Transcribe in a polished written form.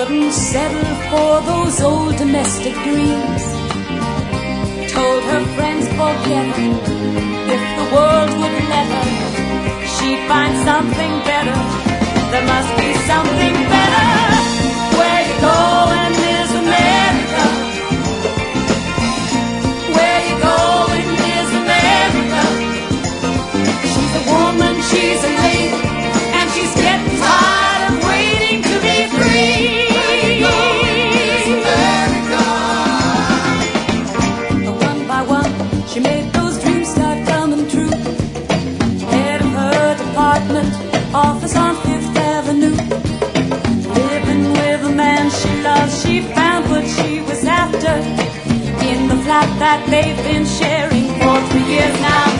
couldn't settle for those old domestic dreams. Told her friends forget her, if the world would let her, she'd find something better. There must be something better. Where you going is America. Where you going is America. She's a woman, she's a lady, and she's getting tired of waiting to be free. She made those dreams start coming true. Head of her department office on Fifth Avenue. Living with a man she loves, she found what she was after in the flat that they've been sharing for 3 years now.